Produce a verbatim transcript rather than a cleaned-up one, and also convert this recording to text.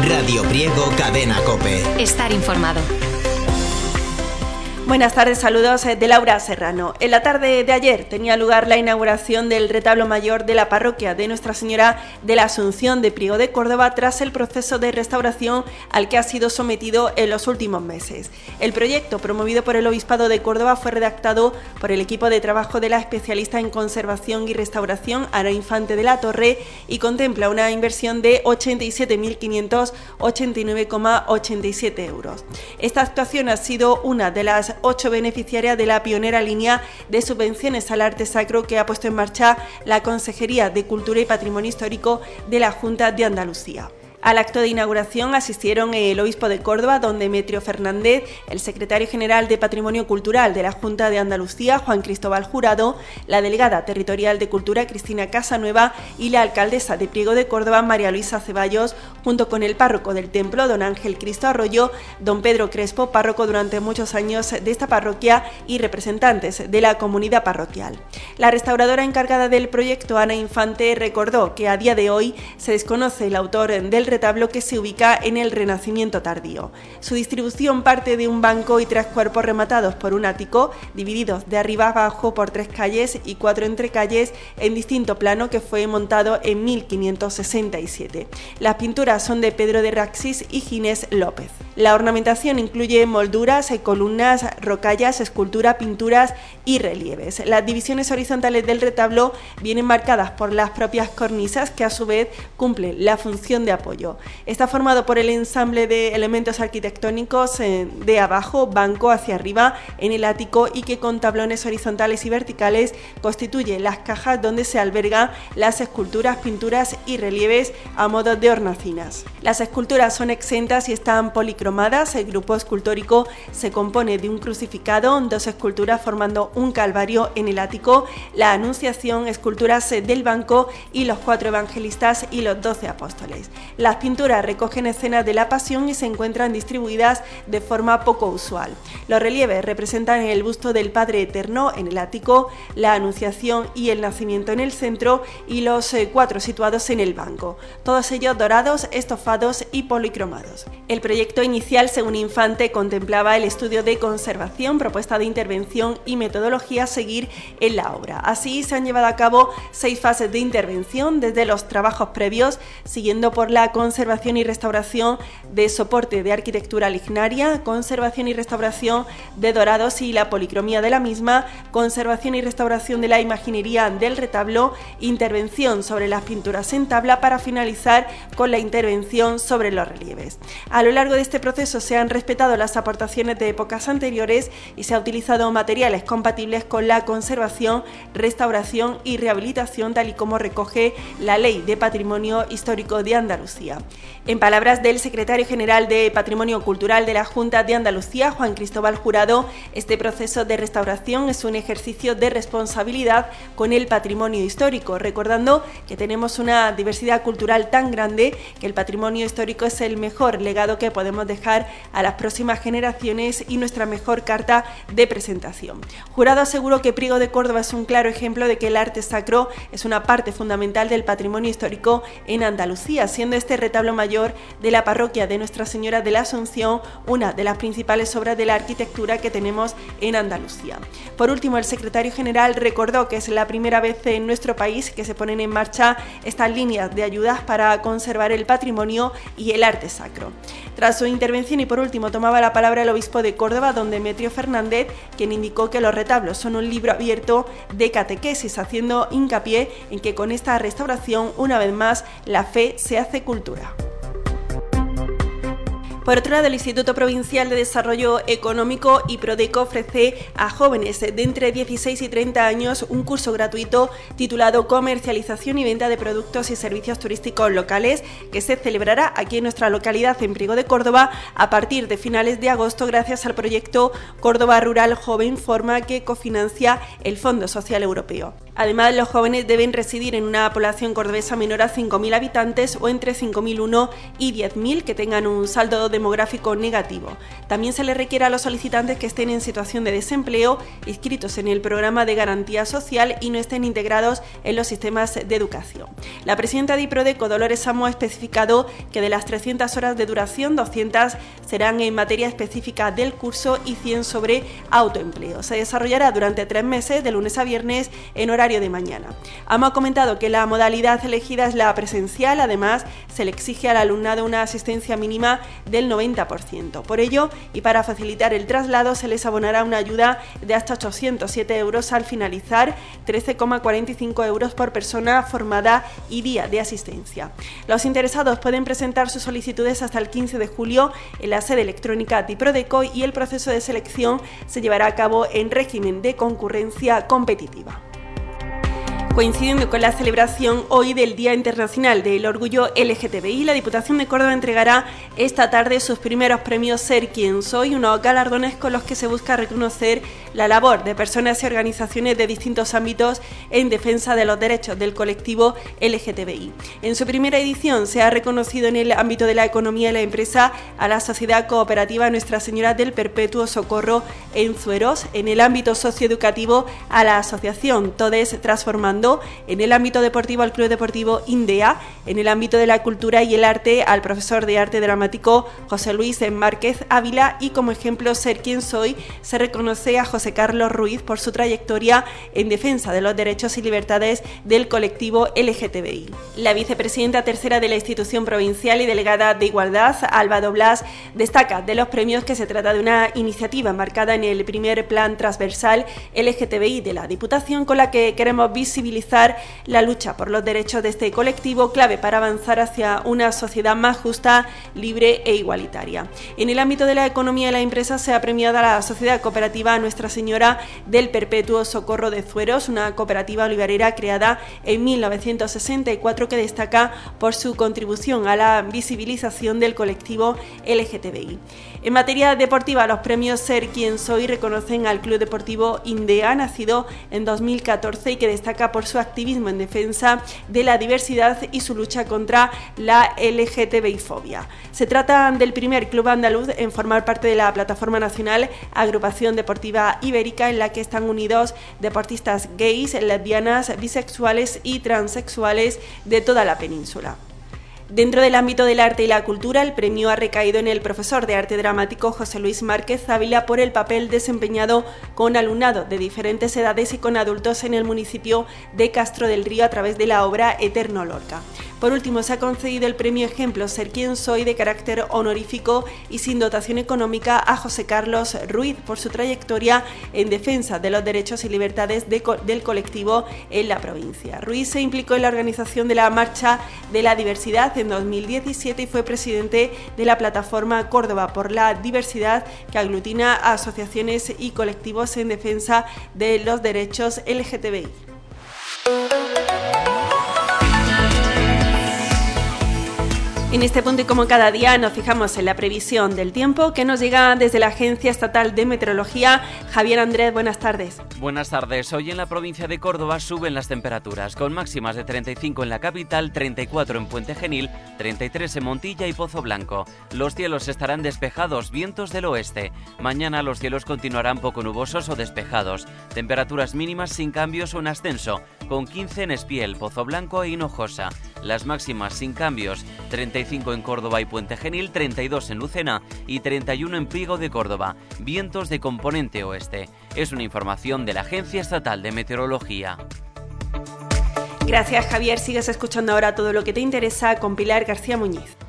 Radio Priego Cadena COPE. Estar informado. Buenas tardes, saludos de Laura Serrano. En la tarde de ayer tenía lugar la inauguración del retablo mayor de la parroquia de Nuestra Señora de la Asunción de Priego de Córdoba tras el proceso de restauración al que ha sido sometido en los últimos meses. El proyecto, promovido por el Obispado de Córdoba, fue redactado por el equipo de trabajo de la especialista en conservación y restauración Ana Infante de la Torre y contempla una inversión de ochenta y siete mil quinientos ochenta y nueve coma ochenta y siete euros. Esta actuación ha sido una de las ocho beneficiarias de la pionera línea de subvenciones al arte sacro que ha puesto en marcha la Consejería de Cultura y Patrimonio Histórico de la Junta de Andalucía. Al acto de inauguración asistieron el obispo de Córdoba, don Demetrio Fernández, el secretario general de Patrimonio Cultural de la Junta de Andalucía, Juan Cristóbal Jurado, la delegada territorial de Cultura, Cristina Casanueva, y la alcaldesa de Priego de Córdoba, María Luisa Ceballos, junto con el párroco del templo, don Ángel Cristo Arroyo, don Pedro Crespo, párroco durante muchos años de esta parroquia, y representantes de la comunidad parroquial. La restauradora encargada del proyecto, Ana Infante, recordó que a día de hoy se desconoce el autor del retablo, que se ubica en el Renacimiento tardío. Su distribución parte de un banco y tres cuerpos rematados por un ático, divididos de arriba a abajo por tres calles y cuatro entrecalles en distinto plano, que fue montado en mil quinientos sesenta y siete. Las pinturas son de Pedro de Raxis y Ginés López. La ornamentación incluye molduras, columnas, rocallas, escultura, pinturas y relieves. Las divisiones horizontales del retablo vienen marcadas por las propias cornisas, que a su vez cumplen la función de apoyo. Está formado por el ensamble de elementos arquitectónicos de abajo, banco hacia arriba, en el ático, y que con tablones horizontales y verticales constituye las cajas donde se albergan las esculturas, pinturas y relieves a modo de hornacinas. Las esculturas son exentas y están policromadas. El grupo escultórico se compone de un crucificado, dos esculturas formando un calvario en el ático, la Anunciación, esculturas del banco y los cuatro evangelistas y los doce apóstoles. Las pinturas recogen escenas de la Pasión y se encuentran distribuidas de forma poco usual. Los relieves representan el busto del Padre Eterno en el ático, la Anunciación y el Nacimiento en el centro, y los eh, cuatro situados en el banco, todos ellos dorados, estofados y policromados. El proyecto inicial, según Infante, contemplaba el estudio de conservación, propuesta de intervención y metodología a seguir en la obra. Así se han llevado a cabo seis fases de intervención, desde los trabajos previos, siguiendo por la conservación y restauración de soporte de arquitectura lignaria, conservación y restauración de dorados y la policromía de la misma, conservación y restauración de la imaginería del retablo, intervención sobre las pinturas en tabla, para finalizar con la intervención sobre los relieves. A lo largo de este proceso se han respetado las aportaciones de épocas anteriores y se ha utilizado materiales compatibles con la conservación, restauración y rehabilitación, tal y como recoge la Ley de Patrimonio Histórico de Andalucía. En palabras del secretario general de Patrimonio Cultural de la Junta de Andalucía, Juan Cristóbal Jurado, este proceso de restauración es un ejercicio de responsabilidad con el patrimonio histórico, recordando que tenemos una diversidad cultural tan grande que el patrimonio histórico es el mejor legado que podemos dejar a las próximas generaciones y nuestra mejor carta de presentación. Jurado aseguró que Priego de Córdoba es un claro ejemplo de que el arte sacro es una parte fundamental del patrimonio histórico en Andalucía, siendo este retablo mayor de la parroquia de Nuestra Señora de la Asunción una de las principales obras de la arquitectura que tenemos en Andalucía. Por último, el secretario general recordó que es la primera vez en nuestro país que se ponen en marcha estas líneas de ayudas para conservar el patrimonio y el arte sacro. Tras su intervención, y por último, tomaba la palabra el obispo de Córdoba, don Demetrio Fernández, quien indicó que los retablos son un libro abierto de catequesis, haciendo hincapié en que con esta restauración, una vez más, la fe se hace cultura. Por otro lado, el Instituto Provincial de Desarrollo Económico y Prodeco ofrece a jóvenes de entre dieciséis y treinta años un curso gratuito titulado Comercialización y Venta de Productos y Servicios Turísticos Locales, que se celebrará aquí en nuestra localidad, en Priego de Córdoba, a partir de finales de agosto, gracias al proyecto Córdoba Rural Joven Forma, que cofinancia el Fondo Social Europeo. Además, los jóvenes deben residir en una población cordobesa menor a cinco mil habitantes o entre cinco mil uno y diez mil que tengan un saldo demográfico negativo. También se les requiere a los solicitantes que estén en situación de desempleo, inscritos en el programa de garantía social y no estén integrados en los sistemas de educación. La presidenta de IPRODECO, Dolores Amo, ha especificado que de las trescientas horas de duración, doscientas serán en materia específica del curso y cien sobre autoempleo. Se desarrollará durante tres meses, de lunes a viernes, en horario de mañana. Amo ha comentado que la modalidad elegida es la presencial. Además, se le exige al alumnado una asistencia mínima del noventa por ciento. Por ello, y para facilitar el traslado, se les abonará una ayuda de hasta ochocientos siete euros al finalizar, trece coma cuarenta y cinco euros por persona formada y día de asistencia. Los interesados pueden presentar sus solicitudes hasta el quince de julio en la sede electrónica de IPRODECO y el proceso de selección se llevará a cabo en régimen de concurrencia competitiva. Coincidiendo con la celebración hoy del Día Internacional del Orgullo L G T B I, la Diputación de Córdoba entregará esta tarde sus primeros premios Ser Quien Soy, unos galardones con los que se busca reconocer la labor de personas y organizaciones de distintos ámbitos en defensa de los derechos del colectivo L G T B I. En su primera edición se ha reconocido en el ámbito de la economía y la empresa a la Sociedad Cooperativa Nuestra Señora del Perpetuo Socorro en Zueros, en el ámbito socioeducativo a la Asociación Todes Transformando, en el ámbito deportivo al Club Deportivo Indea, en el ámbito de la cultura y el arte al profesor de arte dramático José Luis Márquez Ávila, y como ejemplo Ser Quien Soy se reconoce a José Carlos Ruiz por su trayectoria en defensa de los derechos y libertades del colectivo L G T B I. La vicepresidenta tercera de la institución provincial y delegada de Igualdad, Alba Doblas, destaca de los premios que se trata de una iniciativa marcada en el primer plan transversal L G T B I de la Diputación, con la que queremos visibilizar la lucha por los derechos de este colectivo, clave para avanzar hacia una sociedad más justa, libre e igualitaria. En el ámbito de la economía y la empresa se ha premiado a la Sociedad Cooperativa Nuestra Señora del Perpetuo Socorro de Zueros, una cooperativa olivarera creada en mil novecientos sesenta y cuatro que destaca por su contribución a la visibilización del colectivo L G T B I. En materia deportiva, los premios Ser Quien Soy reconocen al Club Deportivo Indea, nacido en dos mil catorce y que destaca por su activismo en defensa de la diversidad y su lucha contra la L G T B I fobia. Se trata del primer club andaluz en formar parte de la Plataforma Nacional Agrupación Deportiva Ibérica, en la que están unidos deportistas gays, lesbianas, bisexuales y transexuales de toda la península. Dentro del ámbito del arte y la cultura, el premio ha recaído en el profesor de arte dramático José Luis Márquez Ávila por el papel desempeñado con alumnado de diferentes edades y con adultos en el municipio de Castro del Río a través de la obra Eterno Lorca. Por último, se ha concedido el premio Ejemplo Ser Quien Soy de carácter honorífico y sin dotación económica a José Carlos Ruiz por su trayectoria en defensa de los derechos y libertades de co- del colectivo en la provincia. Ruiz se implicó en la organización de la Marcha de la Diversidad en dos mil diecisiete y fue presidente de la plataforma Córdoba por la Diversidad, que aglutina a asociaciones y colectivos en defensa de los derechos L G T B I. En este punto y como cada día nos fijamos en la previsión del tiempo que nos llega desde la Agencia Estatal de Meteorología. Javier Andrés, buenas tardes. Buenas tardes. Hoy en la provincia de Córdoba suben las temperaturas, con máximas de treinta y cinco en la capital, treinta y cuatro en Puente Genil, treinta y tres en Montilla y Pozo Blanco. Los cielos estarán despejados, vientos del oeste. Mañana los cielos continuarán poco nubosos o despejados. Temperaturas mínimas sin cambios o en ascenso, con quince en Espiel, Pozo Blanco e Hinojosa. Las máximas sin cambios, treinta y cinco en Córdoba y Puente Genil, treinta y dos en Lucena y treinta y uno en Priego de Córdoba. Vientos de componente oeste. Es una información de la Agencia Estatal de Meteorología. Gracias, Javier. Sigues escuchando ahora todo lo que te interesa con Pilar García Muñiz.